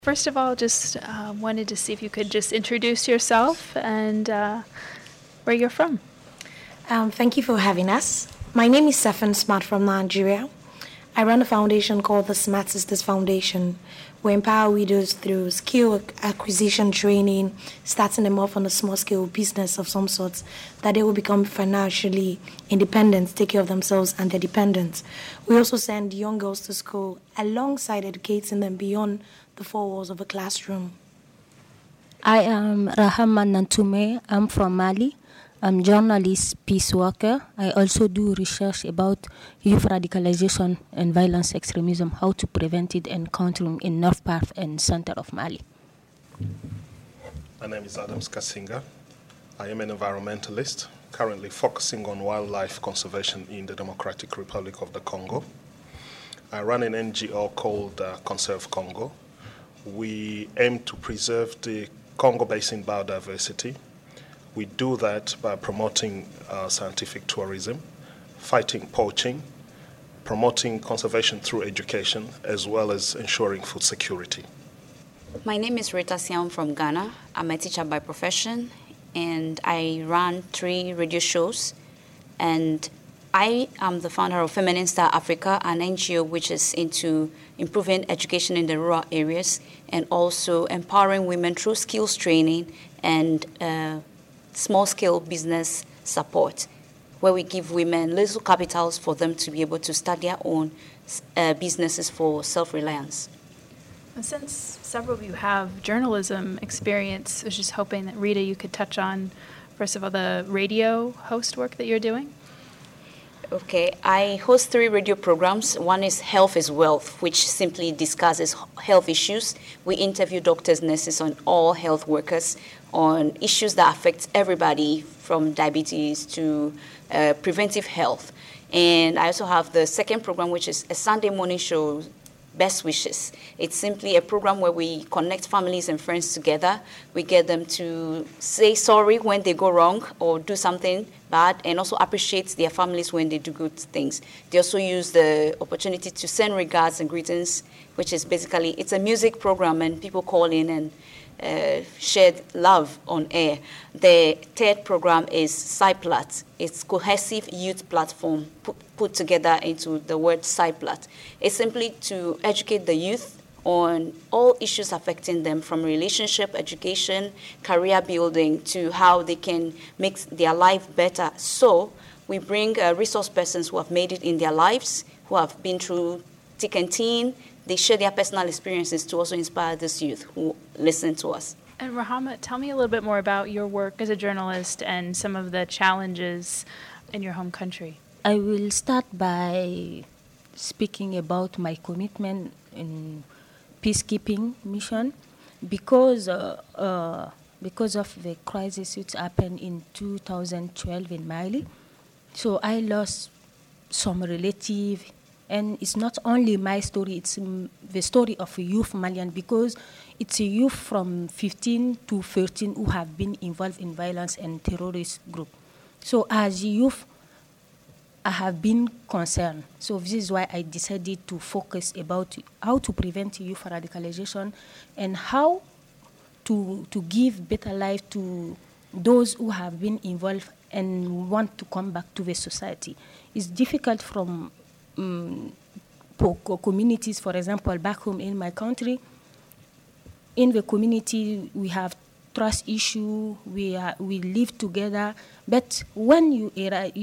First of all, just wanted to see if you could just introduce yourself and where you're from. Thank you for having us. My name is Stephen Smart from Nigeria. I run a foundation called the Smart Sisters Foundation. We empower widows through skill acquisition training, starting them off on a small-scale business of some sorts, that they will become financially independent, take care of themselves and their dependents. We also send young girls to school alongside educating them beyond the four walls of a classroom. I am Rahama Nantume. I'm from Mali. I'm journalist, peace worker. I also do research about youth radicalization and violence extremism, how to prevent it and counter them in north part and center of Mali. My name is Adams Kasinga. I am an environmentalist, currently focusing on wildlife conservation in the Democratic Republic of the Congo. I run an NGO called Conserve Congo. We aim to preserve the Congo Basin biodiversity. We do that by promoting scientific tourism, fighting poaching, promoting conservation through education, as well as ensuring food security. My name is Rita Siam from Ghana. I'm a teacher by profession, and I run 3 radio shows. And I am the founder of Feminine Star Africa, an NGO which is into improving education in the rural areas and also empowering women through skills training and small-scale business support, where we give women little capitals for them to be able to start their own businesses for self-reliance. Since several of you have journalism experience, I was just hoping that, Rita, you could touch on, first of all, the radio host work that you're doing. Okay, I host 3 radio programs. One is Health is Wealth, which simply discusses health issues. We interview doctors, nurses, and all health workers on issues that affect everybody, from diabetes to preventive health. And I also have the second program, which is a Sunday morning show, Best Wishes. It's simply a program where we connect families and friends together. We get them to say sorry when they go wrong or do something bad, and also appreciate their families when they do good things. They also use the opportunity to send regards and greetings, which is basically, it's a music program, and people call in and shared love on air. The third program is CyPlat. It's cohesive youth platform put together into the word CyPlat. It's simply to educate the youth on all issues affecting them, from relationship, education, career building, to how they can make their life better. So we bring resource persons who have made it in their lives, who have been through thick and thin. They share their personal experiences to also inspire this youth who listen to us. And Rahama, tell me a little bit more about your work as a journalist and some of the challenges in your home country. I will start by speaking about my commitment in peacekeeping mission, because of the crisis which happened in 2012 in Mali. So I lost some relative. And it's not only my story, it's the story of a youth Malian, because it's a youth from 15 to 13 who have been involved in violence and terrorist group. So as a youth, I have been concerned. So this is why I decided to focus about how to prevent youth radicalization and how to give better life to those who have been involved and want to come back to the society. It's difficult from communities, for example, back home in my country. In the community, we have trust issue. We live together, but when you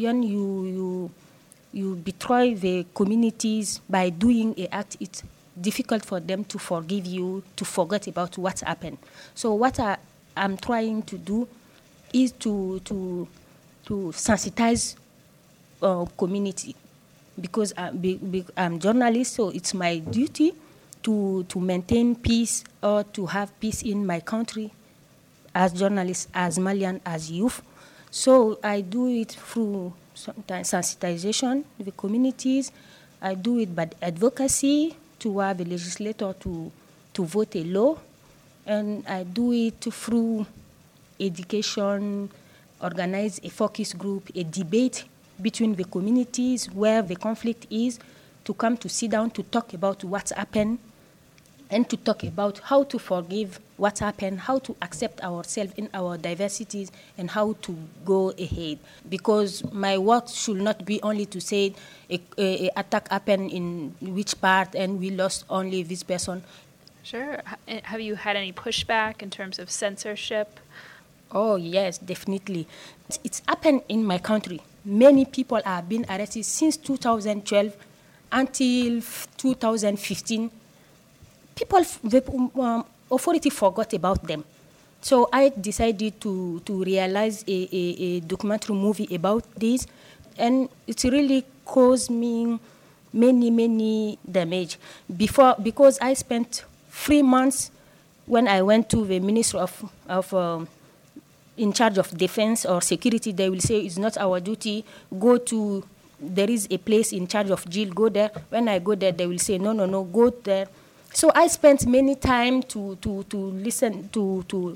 betray the communities by doing an act, it's difficult for them to forgive you, to forget about what's happened. So what I'm trying to do is to sensitize community. Because I'm a journalist, so it's my duty to maintain peace or to have peace in my country as journalist, as Malian, as youth. So I do it through sometimes sensitization of the communities. I do it by advocacy to have a legislator to vote a law. And I do it through education, organize a focus group, a debate between the communities where the conflict is, to come to sit down to talk about what's happened and to talk about how to forgive what happened, how to accept ourselves in our diversities, and how to go ahead. Because my work should not be only to say a attack happened in which part and we lost only this person. Sure. Have you had any pushback in terms of censorship? Oh, yes, definitely. It's happened in my country. Many people have been arrested since 2012 until 2015. People, the authority forgot about them. So I decided to realize a documentary movie about this, and it really caused me many damage. Because I spent 3 months when I went to the Ministry of in charge of defense or security. They will say it's not our duty. Go to, there is a place in charge of jail, go there. When I go there, they will say, no, go there. So I spent many time to listen, to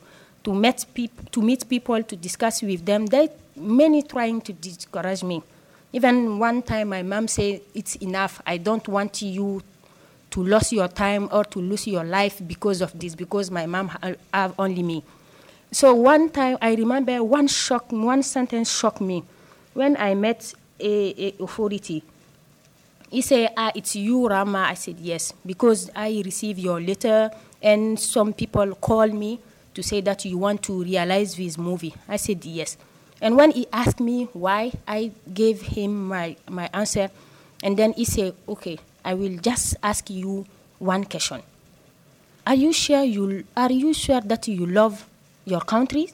meet people, to discuss with them. They many trying to discourage me. Even one time my mom said, it's enough. I don't want you to lose your time or to lose your life because of this, because my mom have only me. So one time I remember one sentence shocked me. When I met a authority, he said, it's you, Rama. I said, yes, because I received your letter and some people called me to say that you want to realize this movie. I said, yes. And when he asked me why, I gave him my answer. And then he said, okay, I will just ask you one question. Are you sure that you love your country?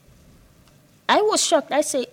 I was shocked. I said,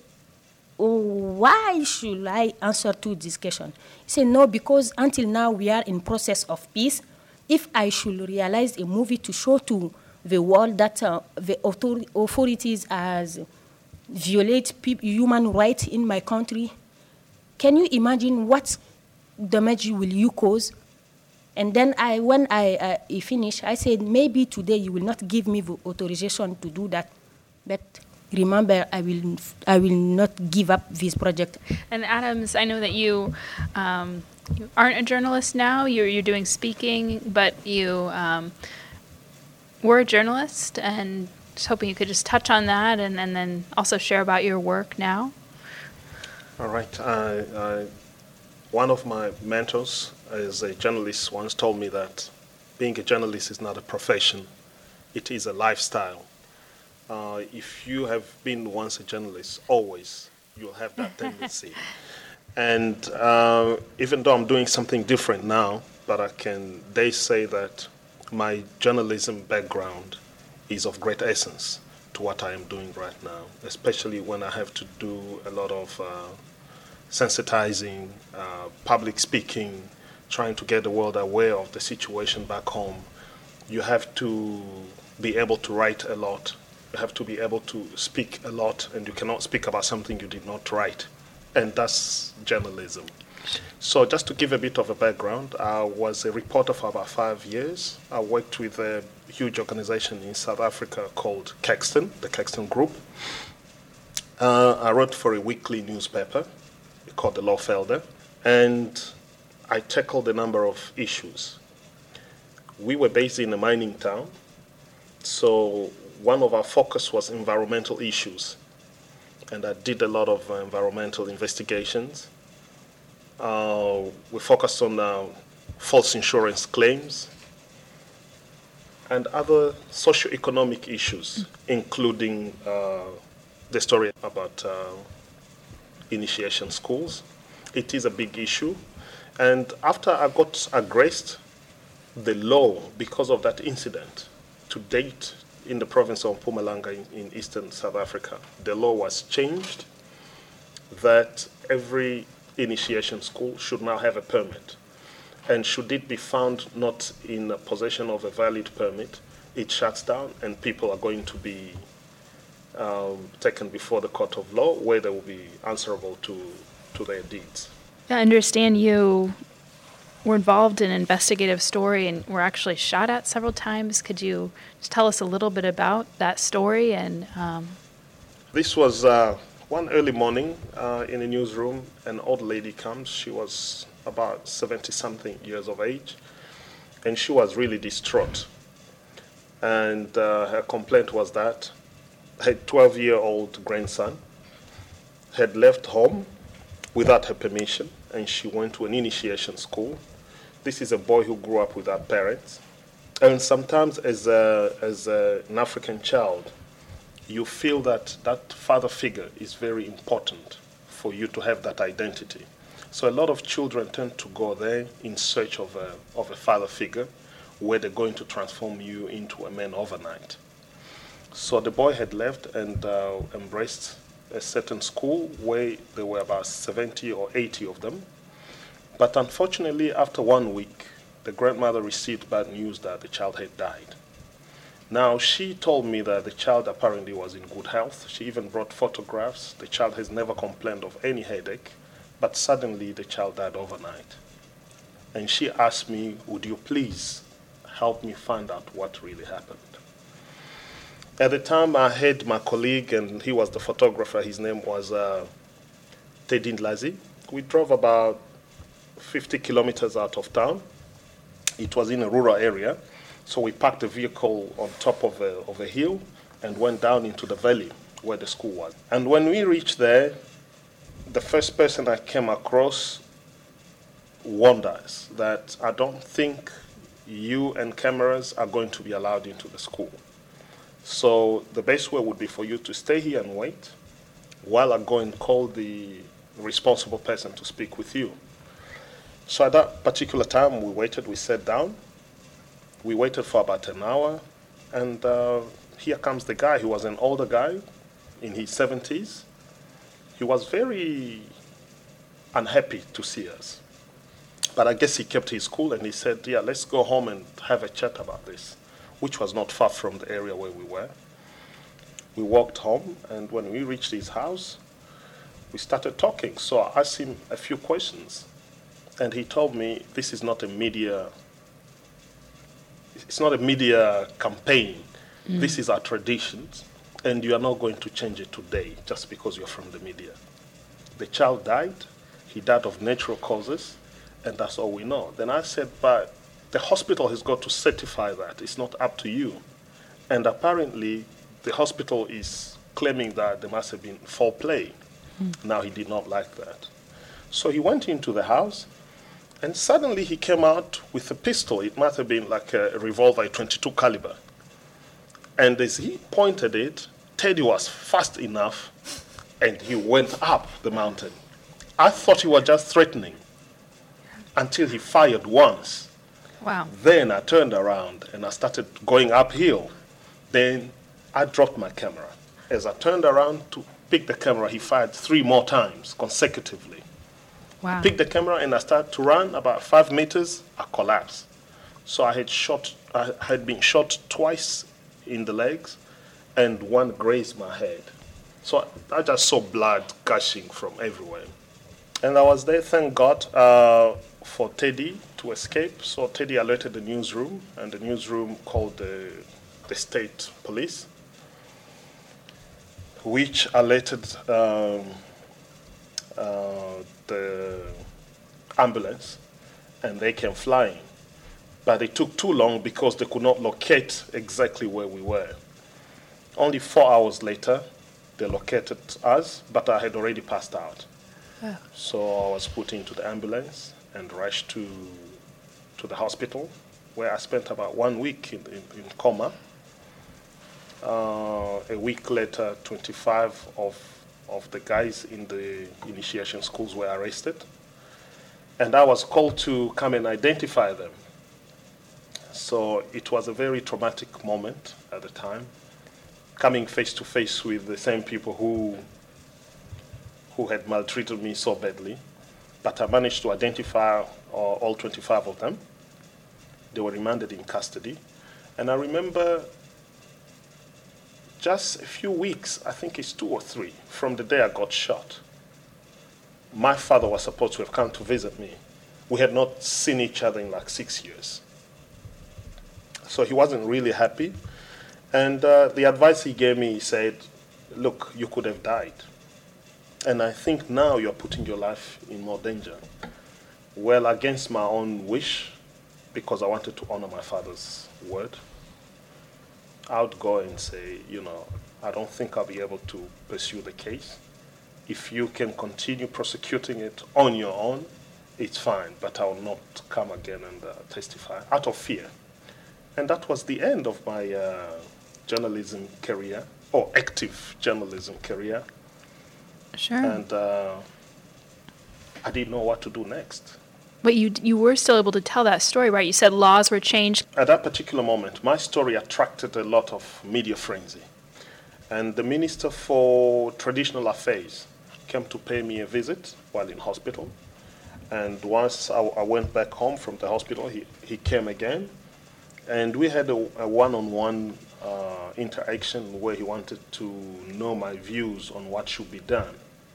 why should I answer to this question? He said, no, because until now we are in process of peace. If I should realize a movie to show to the world that the authorities has violate human rights in my country, can you imagine what damage will you cause? And then when I finished, I said, maybe today you will not give me the authorization to do that, but remember, I will not give up this project. And Adams, I know that you aren't a journalist now. You're doing speaking, but you were a journalist, and just hoping you could just touch on that, and then also share about your work now. All right. One of my mentors as a journalist once told me that being a journalist is not a profession, it is a lifestyle. If you have been once a journalist, always you'll have that tendency. And even though I'm doing something different now, but I can dare say that my journalism background is of great essence to what I am doing right now, especially when I have to do a lot of sensitizing, public speaking, trying to get the world aware of the situation back home. You have to be able to write a lot. You have to be able to speak a lot, and you cannot speak about something you did not write. And that's journalism. So just to give a bit of a background, I was a reporter for about 5 years. I worked with a huge organization in South Africa called Caxton, the Caxton Group. I wrote for a weekly newspaper called the Lawfelder, and I tackled a number of issues. We were based in a mining town, so one of our focus was environmental issues, and I did a lot of environmental investigations. We focused on false insurance claims and other socio-economic issues, including the story about initiation schools. It is a big issue. And after I got aggressed, the law, because of that incident, to date in the province of Mpumalanga in eastern South Africa, the law was changed that every initiation school should now have a permit. And should it be found not in possession of a valid permit, it shuts down and people are going to be taken before the court of law, where they will be answerable to their deeds. I understand you were involved in an investigative story and were actually shot at several times. Could you just tell us a little bit about that story? And This was one early morning in a newsroom. An old lady comes. She was about 70-something years of age. and she was really distraught. And her complaint was that her 12-year-old grandson had left home without her permission, and she went to an initiation school. This is a boy who grew up without parents. And sometimes as an African child, you feel that that father figure is very important for you to have that identity. So a lot of children tend to go there in search of a father figure where they're going to transform you into a man overnight. So the boy had left and embraced a certain school where there were about 70 or 80 of them. But unfortunately, after 1 week, the grandmother received bad news that the child had died. Now, she told me that the child apparently was in good health. She even brought photographs. The child has never complained of any headache, but suddenly the child died overnight. And she asked me, would you please help me find out what really happened? At the time, I had my colleague, and he was the photographer. His name was Teddy Ndlazi. We drove about 50 kilometers out of town. It was in a rural area, so we parked the vehicle on top of a hill and went down into the valley where the school was. And when we reached there, the first person I came across warned us that I don't think you and cameras are going to be allowed into the school. So the best way would be for you to stay here and wait while I go and call the responsible person to speak with you. So at that particular time, we waited, we sat down. We waited for about an hour, and here comes the guy. He was an older guy in his 70s. He was very unhappy to see us. But I guess he kept his cool, and he said, yeah, let's go home and have a chat about this, which was not far from the area where we were. We walked home, and when we reached his house, we started talking. So I asked him a few questions. And he told me, this is not a media, it's not a media campaign. This is our traditions, and you are not going to change it today just because you're from the media. The child died, he died of natural causes, and that's all we know. Then I said, but the hospital has got to certify that. It's not up to you. And apparently, the hospital is claiming that there must have been foul play. Now, he did not like that. So he went into the house, and suddenly he came out with a pistol. It must have been like a revolver, a .22 caliber. And as he pointed it, Teddy was fast enough, and he went up the mountain. I thought he was just threatening until he fired once. Wow. Then I turned around and I started going uphill. Then I dropped my camera. As I turned around to pick the camera, he fired 3 more times consecutively. Wow. Picked the camera and I started to run about 5 meters. I collapsed. So I had been shot twice in the legs, and one grazed my head. So I just saw blood gushing from everywhere. And I was there, thank God, for Teddy to escape. So Teddy alerted the newsroom, and the newsroom called the state police, which alerted the ambulance, and they came flying. But it took too long because they could not locate exactly where we were. Only 4 hours later, they located us, but I had already passed out. Oh. So I was put into the ambulance and rushed to the hospital, where I spent about 1 week in coma. A week later, 25 of the guys in the initiation schools were arrested, and I was called to come and identify them. So it was a very traumatic moment at the time, coming face to face with the same people who had maltreated me so badly. But I managed to identify all 25 of them. They were remanded in custody. And I remember just a few weeks, I think it's 2 or 3, from the day I got shot, my father was supposed to have come to visit me. We had not seen each other in like 6 years. So he wasn't really happy. And the advice he gave me, he said, look, you could have died. And I think now you're putting your life in more danger. Well, against my own wish, because I wanted to honor my father's word, I would go and say, I don't think I'll be able to pursue the case. If you can continue prosecuting it on your own, it's fine, but I will not come again and testify out of fear. And that was the end of my journalism career, or active journalism career. Sure. And I didn't know what to do next. But you were still able to tell that story, right? You said laws were changed. At that particular moment, my story attracted a lot of media frenzy. And the Minister for Traditional Affairs came to pay me a visit while in hospital. And once I went back home from the hospital, he came again. And we had a one-on-one interaction where he wanted to know my views on what should be done.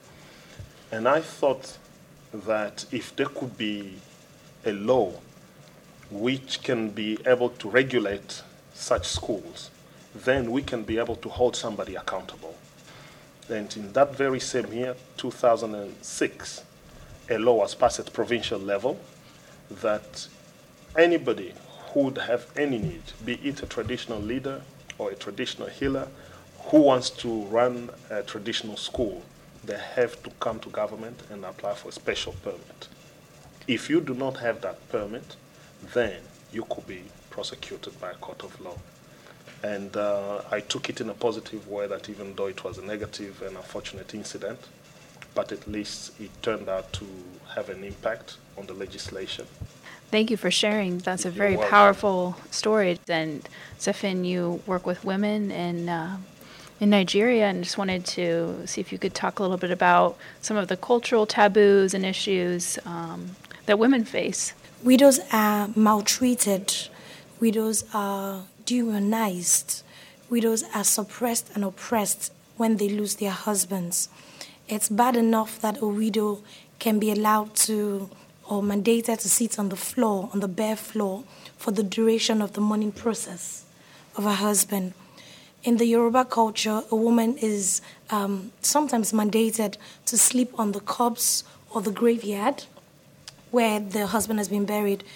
And I thought that if there could be a law which can be able to regulate such schools, then we can be able to hold somebody accountable. And in that very same year, 2006, a law was passed at provincial level that anybody who would have any need, be it a traditional leader or a traditional healer, who wants to run a traditional school, they have to come to government and apply for a special permit. If you do not have that permit, then you could be prosecuted by a court of law. And I took it in a positive way, that even though it was a negative and unfortunate incident, but at least it turned out to have an impact on the legislation. Thank you for sharing. That's a You're very welcome. powerful story. And Stephen, you work with women in Nigeria, and just wanted to see if you could talk a little bit about some of the cultural taboos and issues that women face. Widows are maltreated. Widows are demonized. Widows are suppressed and oppressed when they lose their husbands. It's bad enough that a widow can be allowed to or mandated to sit on the floor, on the bare floor, for the duration of the mourning process of her husband. In the Yoruba culture, a woman is sometimes mandated to sleep on the corpse or the graveyard where the husband has been buried,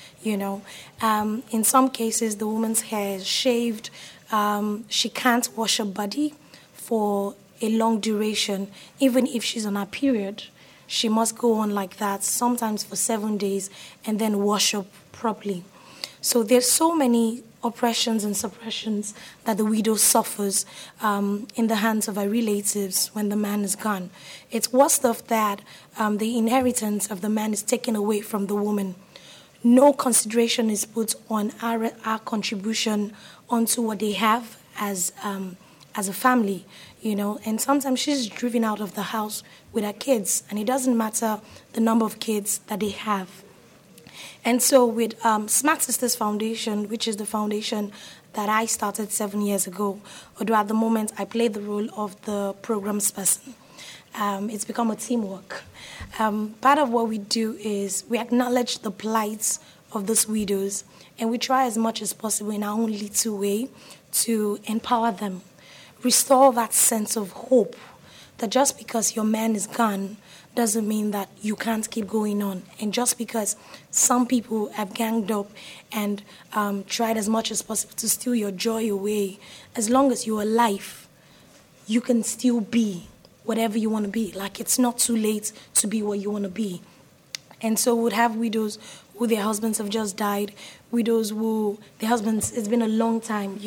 In some cases, the woman's hair is shaved. She can't wash her body for a long duration. Even if she's on her period, she must go on like that, sometimes for 7 days, and then wash up properly. So there's so many oppressions and suppressions that the widow suffers in the hands of her relatives when the man is gone. It's worse off that the inheritance of the man is taken away from the woman. No consideration is put on our contribution onto what they have as a family, And sometimes she's driven out of the house with her kids, and it doesn't matter the number of kids that they have. And so with Smart Sisters Foundation, which is the foundation that I started 7 years ago, although at the moment I play the role of the programs person, it's become a teamwork. Part of what we do is we acknowledge the plights of these widows, and we try as much as possible in our own little way to empower them, restore that sense of hope that just because your man is gone doesn't mean that you can't keep going on. And just because some people have ganged up and tried as much as possible to steal your joy away, as long as you're alive, you can still be whatever you want to be. Like, it's not too late to be what you want to be. And so we'd have widows who their husbands have just died, widows who their husbands, it's been a long time,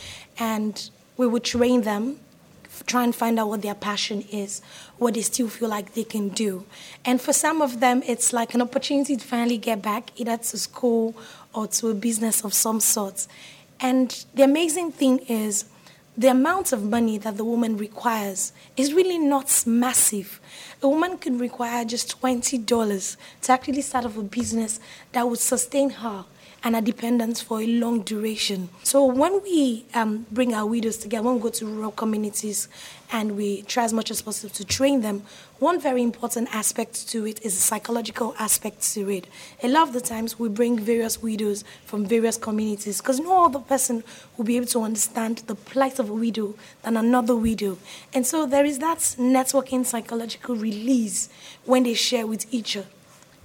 and we would train them, try and find out what their passion is, what they still feel like they can do. And for some of them, it's like an opportunity to finally get back, either to school or to a business of some sort. And the amazing thing is, the amount of money that the woman requires is really not massive. A woman could require just $20 to actually start off a business that would sustain her and her dependents for a long duration. So when we bring our widows together, when we go to rural communities and we try as much as possible to train them, one very important aspect to it is the psychological aspect to it. A lot of the times we bring various widows from various communities because no other person will be able to understand the plight of a widow than another widow. And so there is that networking psychological release when they share with each other.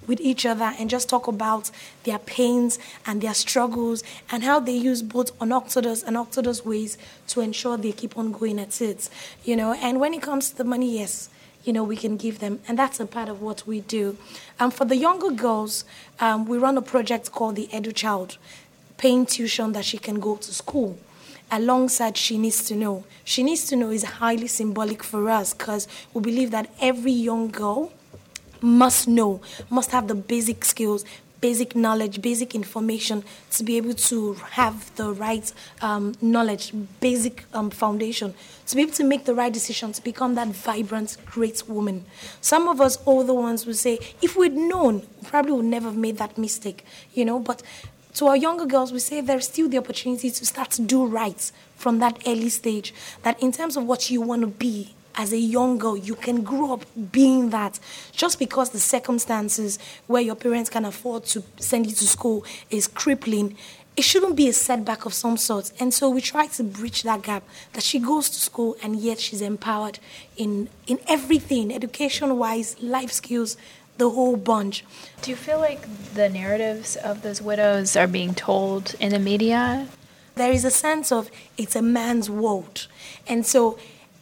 with each other and just talk about their pains and their struggles and how they use both unorthodox and orthodox ways to ensure they keep on going at it, And when it comes to the money, yes, we can give them. And that's a part of what we do. For the younger girls, we run a project called the Edu Child, paying tuition that she can go to school. Alongside She Needs to Know. She Needs to Know is highly symbolic for us because we believe that every young girl must have the basic skills, basic knowledge, basic information to be able to have the right knowledge, basic foundation, to be able to make the right decision, to become that vibrant, great woman. Some of us older ones will say, if we'd known, we probably would never have made that mistake, but to our younger girls, we say there's still the opportunity to start to do right from that early stage, that in terms of what you want to be as a young girl, you can grow up being that. Just because the circumstances where your parents can afford to send you to school is crippling, it shouldn't be a setback of some sort. And so we try to bridge that gap, that she goes to school and yet she's empowered in everything, education-wise, life skills, the whole bunch. Do you feel like the narratives of those widows are being told in the media? There is a sense of it's a man's world. And so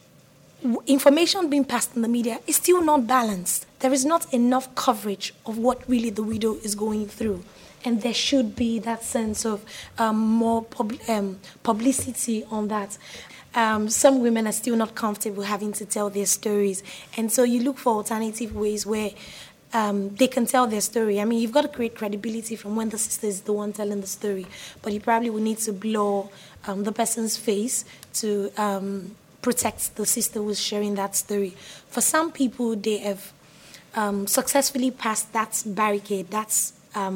information being passed in the media is still not balanced. There is not enough coverage of what really the widow is going through. And there should be that sense of more publicity on that. Some women are still not comfortable having to tell their stories. And so you look for alternative ways where they can tell their story. I mean, you've got to create credibility from when the sister is the one telling the story. But you probably will need to blur the person's face to protect the sister who's sharing that story. For some people, they have successfully passed that barricade, that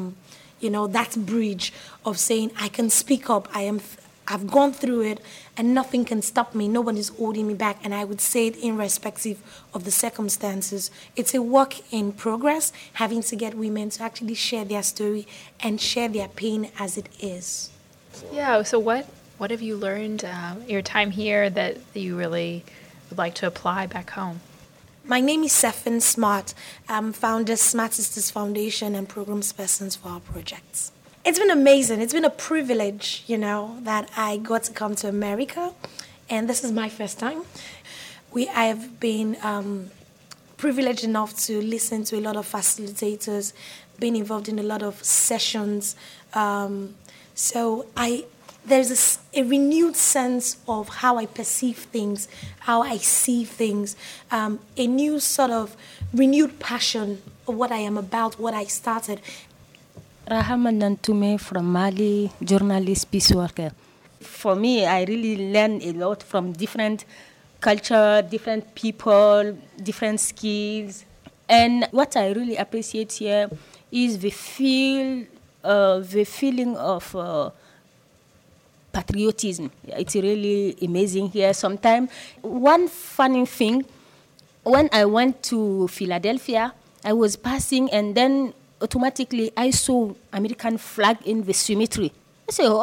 bridge of saying, I can speak up, I've gone through it, and nothing can stop me. Nobody's holding me back. And I would say it irrespective of the circumstances. It's a work in progress, having to get women to actually share their story and share their pain as it is. Yeah, so what have you learned your time here that you really would like to apply back home? My name is Sefin Smart. I'm founder Smart Sisters Foundation and programs persons for our projects. It's been amazing. It's been a privilege, that I got to come to America, and this is my first time. I have been privileged enough to listen to a lot of facilitators, been involved in a lot of sessions. There's a renewed sense of how I perceive things, how I see things, a new sort of renewed passion of what I am about, what I started. Rahama Nantume from Mali, journalist, peace worker. For me, I really learned a lot from different culture, different people, different skills. And what I really appreciate here is the feeling of patriotism. It's really amazing here. Sometimes, one funny thing, when I went to Philadelphia, I was passing and then automatically I saw American flag in the cemetery. I say,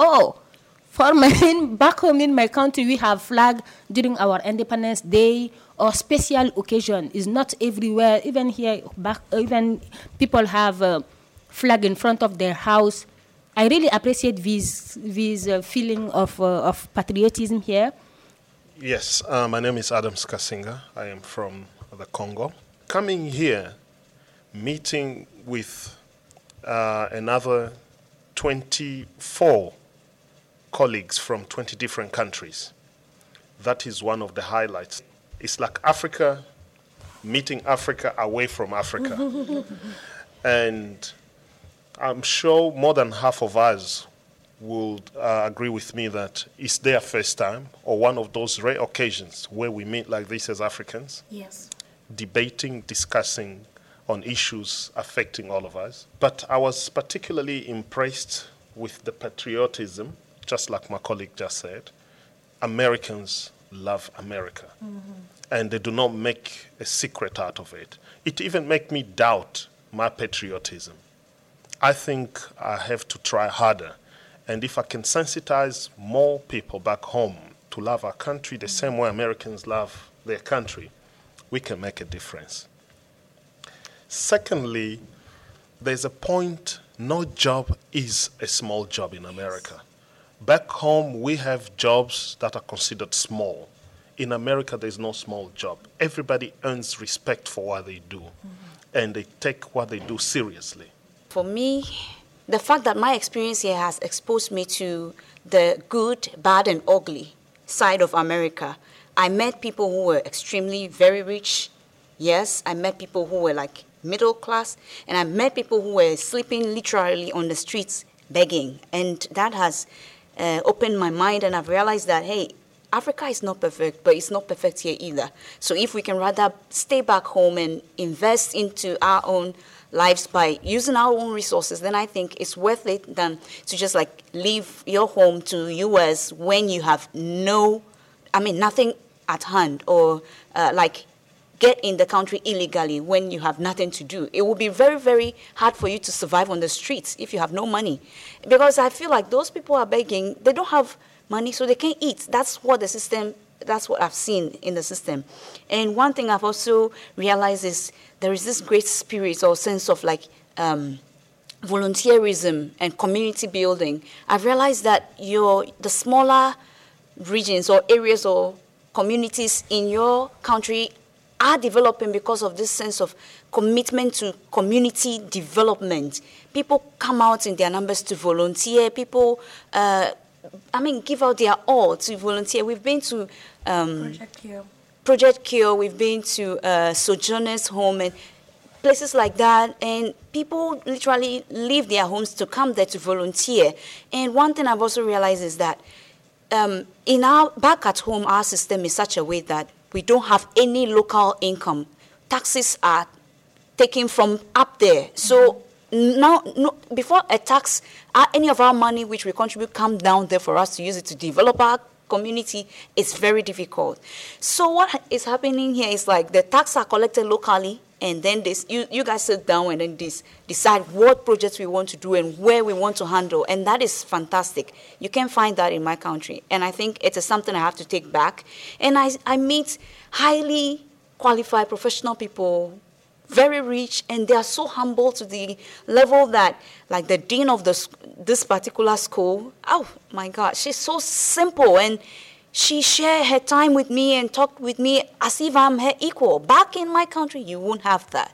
back home in my country, we have flag during our Independence Day or special occasion. It's not everywhere. Even here, even people have a flag in front of their house. I really appreciate this feeling of patriotism here. Yes, my name is Adams Kasinga. I am from the Congo. Coming here, meeting with another 24 colleagues from 20 different countries. That is one of the highlights. It's like Africa, meeting Africa away from Africa. And I'm sure more than half of us would agree with me that it's their first time or one of those rare occasions where we meet like this as Africans. Yes. Debating, discussing on issues affecting all of us. But I was particularly impressed with the patriotism, just like my colleague just said. Americans love America. Mm-hmm. And they do not make a secret out of it. It even makes me doubt my patriotism. I think I have to try harder. And if I can sensitize more people back home to love our country the same way Americans love their country, we can make a difference. Secondly, there's a point, no job is a small job in America. Back home, we have jobs that are considered small. In America, there's no small job. Everybody earns respect for what they do, and they take what they do seriously. For me, the fact that my experience here has exposed me to the good, bad, and ugly side of America. I met people who were extremely very rich. Yes, I met people who were like middle class, and I met people who were sleeping literally on the streets begging. And that has opened my mind, and I've realized that, hey, Africa is not perfect, but it's not perfect here either. So if we can rather stay back home and invest into our own lives by using our own resources, then I think it's worth it than to just like leave your home to US when you have nothing at hand, or like get in the country illegally when you have nothing to do. It will be very, very hard for you to survive on the streets if you have no money. Because I feel like those people are begging, they don't have money, so they can't eat. That's what I've seen in the system. And one thing I've also realized is there is this great spirit or sense of like volunteerism and community building. I've realized that the smaller regions or areas or communities in your country are developing because of this sense of commitment to community development. People come out in their numbers to volunteer. People, give out their all to volunteer. We've been to Project Cure. We've been to Sojourners Home and places like that. And people literally leave their homes to come there to volunteer. And one thing I've also realized is that back at home, our system is such a way that we don't have any local income. Taxes are taken from up there. So now, before a tax, any of our money which we contribute come down there for us to use it to develop our community, it's very difficult. So what is happening here is like the tax are collected locally, and then you guys sit down and then decide what projects we want to do and where we want to handle, and that is fantastic. You can find that in my country, and I think it is something I have to take back. And I meet highly qualified professional people, very rich, and they are so humble to the level that, like the dean of this particular school, oh my God, she's so simple, and she shared her time with me and talked with me as if I'm her equal. Back in my country, you won't have that.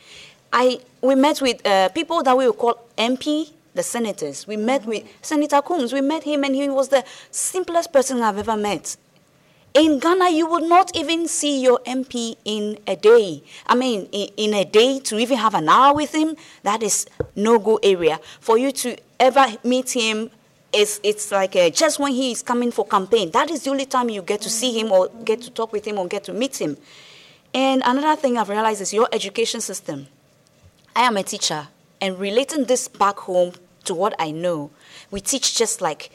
We met with people that we would call MP, the senators. We met with Senator Combs. We met him, and he was the simplest person I've ever met. In Ghana, you would not even see your MP in a day. In a day, to even have an hour with him, that is no-go area. For you to ever meet him, it's like just when he is coming for campaign. That is the only time you get to see him or get to talk with him or get to meet him. And another thing I've realized is your education system. I am a teacher, and relating this back home to what I know, we teach just like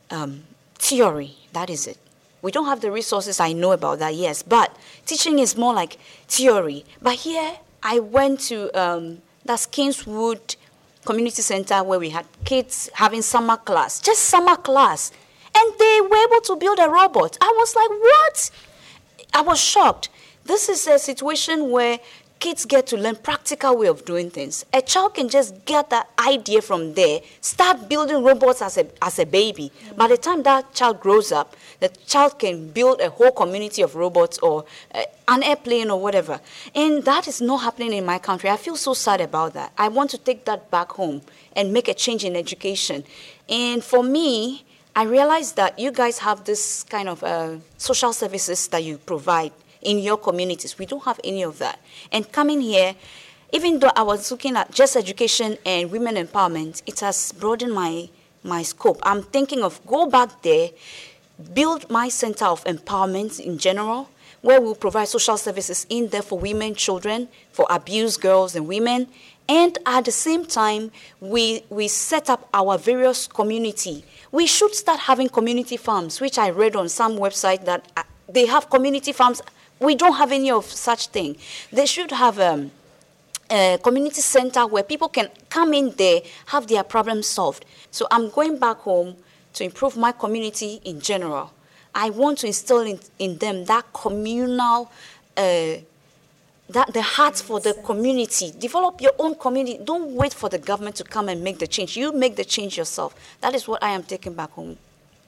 theory. That is it. We don't have the resources, I know about that, yes, but teaching is more like theory. But here, I went to that's Kingswood Community Center, where we had kids having summer class, just summer class, and they were able to build a robot. I was like, what? I was shocked. This is a situation where kids get to learn practical way of doing things. A child can just get that idea from there, start building robots as a baby. By the time that child grows up, the child can build a whole community of robots or an airplane or whatever. And that is not happening in my country. I feel so sad about that. I want to take that back home and make a change in education. And for me, I realized that you guys have this kind of social services that you provide in your communities. We don't have any of that. And coming here, even though I was looking at just education and women empowerment, it has broadened my scope. I'm thinking of go back there, build my center of empowerment in general, where we'll provide social services in there for women, children, for abused girls and women. And at the same time, we set up our various community. We should start having community farms, which I read on some website that they have community farms. We don't have any of such thing. They should have a community center where people can come in there, have their problems solved. So I'm going back home to improve my community in general. I want to instill in them that communal the heart for the community. Develop your own community. Don't wait for the government to come and make the change. You make the change yourself. That is what I am taking back home